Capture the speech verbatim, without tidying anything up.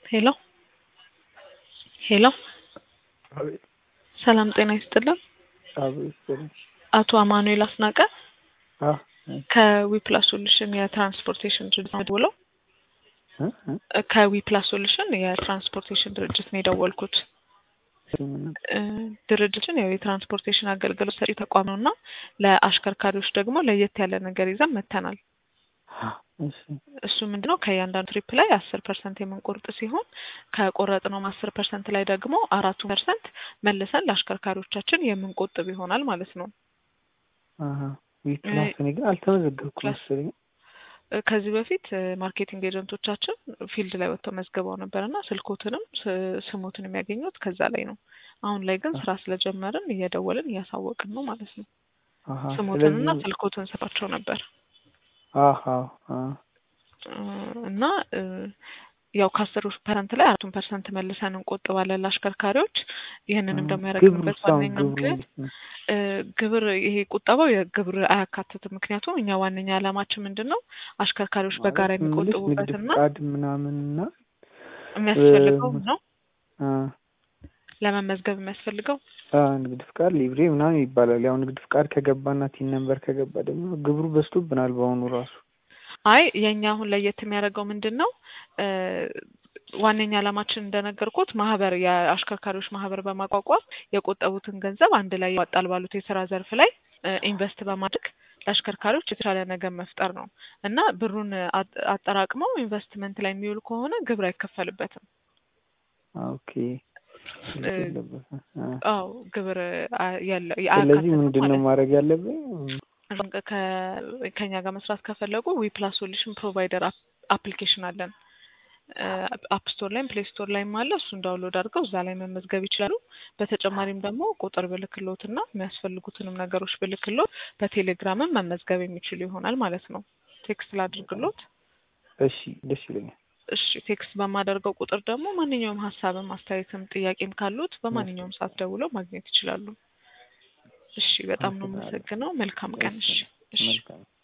ሄሎ ሄሎ አቤት። ሰላም ጤና ይስጥልን። አቤት ሰላም። አቶ አማኑኤል አስናቀ አዎ ከዊፕላስ ሶሉሽን የትራንስፖርቴሽን ድርጅት ነው የደወለው። እ ከዊፕላስ ሶሉሽን የትራንስፖርቴሽን ድርጅት ነው የደወልኩት። ድርጅትን ያው የትራንስፖርቴሽን አገልግሎት ሰጪ ተቋም ነውና ለአሽከርካሪዎች ደግሞ ለየት ያለ ነገር ይዘን መተናል። እሺ እሱ ምንድነው ከእያንዳንዱ ትሪፕ ላይ አስር ፐርሰንት የምንቆርጥ ሲሆን ከቆረጥነው አስር ፐርሰንት ላይ ደግሞ አራት ፐርሰንት መልሰን ለአሽከርካሪዎቻችን የምንቆጥብ ይሆናል ማለት ነው። አሃ ዊፕላስ እኔ ግን አልተመዘገብኩም መሰለኝ። ከዚህ በፊት ማርኬቲንግ ኤጀንቶቻችን ፊልድ ላይ ወጥተው መዝገባው ነበርና ስልኮትንም ስሞትንም ያገኙት ከዛ ላይ ነው። አሁን ላይ ግን ስራ ስለጀመርን እየደወልን እያሳወቅን ነው ማለት ነው። አሃ ስሞትንና ስልኮትን ሰጣቸው ነበር። አሃ እና ያው ከአስር ፐርሰንት ላይ አራት ፐርሰንት መልሰን እንቆጥባለን ለአሽከርካሪዎች። ይሄንንም ደግሞ ያደረግንበት ዋነኛው ምክንያት ግብር ይሄ ቁጠባው የግብር አያካትትም። ምክንያቱም እኛ ዋነኛ ዓላማችን ምንድነው አሽከርካሪዎች በጋራ የሚቆጥቡበትና ፍቃድ ምናምንና የሚያስፈልገው ነው ለመመዝገብ የሚያስፈልገው ንግድ ፍቃድ ሊብሬ ምናምን ይባላል። ያው ንግድ ፍቃድ ከገባና ቲን ነምበር ከገባ ደግሞ ግብሩ በዝቶብናል በአሁኑ ራሱ። አይ የኛ አሁን ለየት የሚያደርገው ምንድነው ዋነኛ ዓላማችን እንደነገርኩት ማህበር የአሽከርካሪዎች ማህበር በማቋቋም የቆጠቡትን ገንዘብ አንድ ላይ ያወጣል ባሉት የሥራ ዘርፍ ላይ ኢንቨስት በማድረግ ለአሽከርካሪዎች የተሻለ ነገር መፍጠር ነው እና ብሩን አጠራቅመው ኢንቨስትመንት ላይ የሚውል ከሆነ ግብር አይከፈልበትም። ኦኬ አዎ ግብር ያለ ስለዚህ ምንድነው ማድረግ ያለብኝ? ከኛ ጋር መስራት ከፈለጉ ዊፕላስ ሶሉሽን ፕሮቫይደር አፕሊኬሽን አለን። አፕ ስቶር ላይም ፕሌይ ስቶር ላይም አለ። እሱን ዳውንሎድ አድርገው እዛ ላይ መመዝገብ ይችላሉ። በተጨማሪም ደግሞ ቁጥር ብልክሎትና የሚያስፈልጉትንም ነገሮች ብልክሎት በቴሌግራምም መመዝገብ የሚችሉ ይሆናል ማለት ነው። ቴክስት ላድርግሎት? እሺ ደስ ይለኛል። እሺ ቴክስት በማደርገው ቁጥር ደግሞ ማንኛውም ሐሳብም አስተያየትም ጥያቄም ካሉት በማንኛውም ሰዓት ደውለው ማግኘት ይችላሉ። እሺ በጣም ነው የምሰግነው። መልካም ቀን። እሺ እሺ